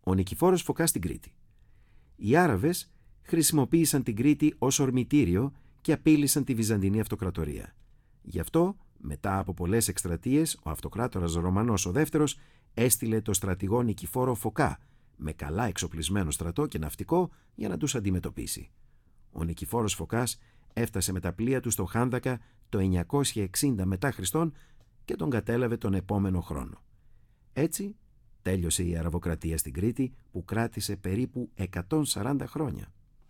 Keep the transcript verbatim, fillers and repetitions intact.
Ο Νικηφόρος Φωκάς στην Κρήτη. Οι Άραβες χρησιμοποίησαν την Κρήτη ως ορμητήριο και απείλησαν τη Βυζαντινή Αυτοκρατορία. Γι' αυτό, μετά από πολλές εκστρατείες, ο αυτοκράτορας Ρωμανός ο δεύτερος έστειλε το στρατηγό Νικηφόρο Φωκά με καλά εξοπλισμένο στρατό και ναυτικό για να τους αντιμετωπίσει. Ο Νικηφόρος Φωκάς έφτασε με τα πλοία του στο Χάνδακα το εννιακόσια εξήντα μετά Χριστόν και τον κατέλαβε τον επόμενο χρόνο. Έτσι τέλειωσε η αραβοκρατία στην Κρήτη που κράτησε περίπου εκατόν σαράντα χρόνια.